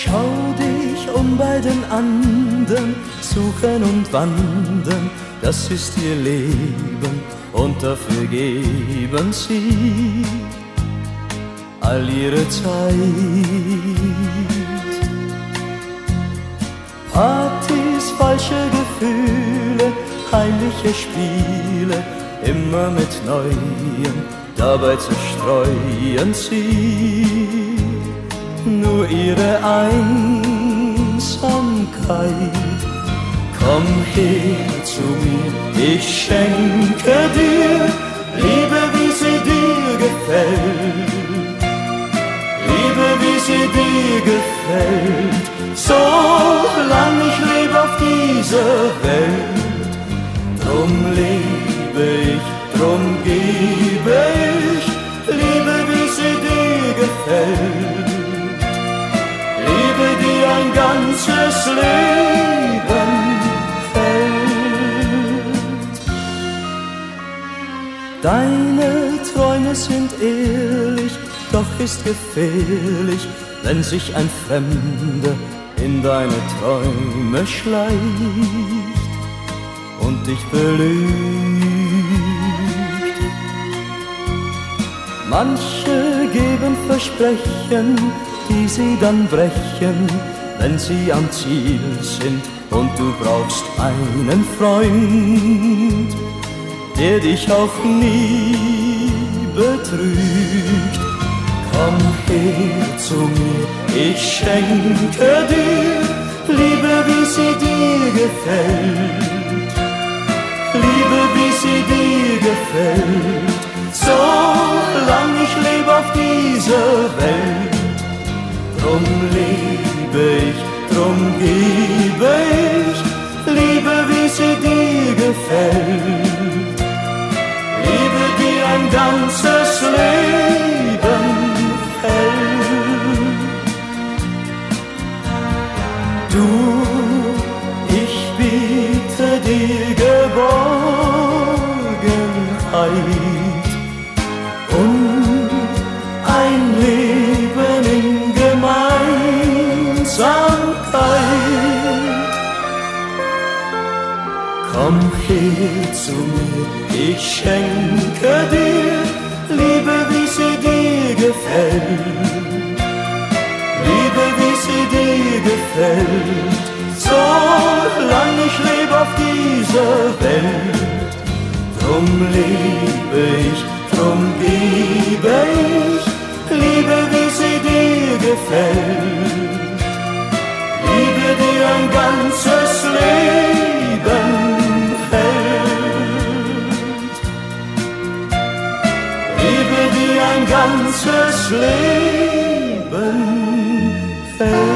Schau dich um bei den anderen, suchen und wandern, das ist ihr Leben und dafür geben sie all ihre Zeit. Partys, falsche Gefühle, heimliche Spiele, immer mit Neuem, dabei zerstreuen sie nur ihre Einsamkeit. Komm her zu mir, ich schenke dir Liebe, wie sie dir gefällt, Liebe, wie sie dir gefällt, solang ich lebe auf dieser Welt. Drum lebe ich, drum gebe ich Liebe, wie sie dir gefällt, Liebe, die ein ganzes Leben hält. Deine Träume sind ehrlich, doch ist gefährlich, wenn sich ein Fremder in deine Träume schleicht und dich belügt. Manche geben Versprechen, die sie dann brechen, wenn sie am Ziel sind und du brauchst einen Freund, der dich auch nie betrügt. Komm her zu mir, ich schenke dir Liebe, wie sie dir gefällt, Liebe, wie sie dir gefällt, solang ich lebe auf dieser Welt. Drum lebe ich, drum gebe ich Liebe, wie sie dir gefällt, Liebe, die ein ganzes Leben hält. Du, ich biete dir Geborgenheit und ein Leben in Gemeinsamkeit. Komm her zu mir, ich schenke dir Liebe, wie sie dir gefällt, Liebe, wie sie dir gefällt, solang ich lebe auf dieser Welt. Drum lebe ich, drum gebe ich Liebe, wie sie dir gefällt, Liebe, die ein ganzes Leben hält, Liebe, die ein ganzes Leben hält.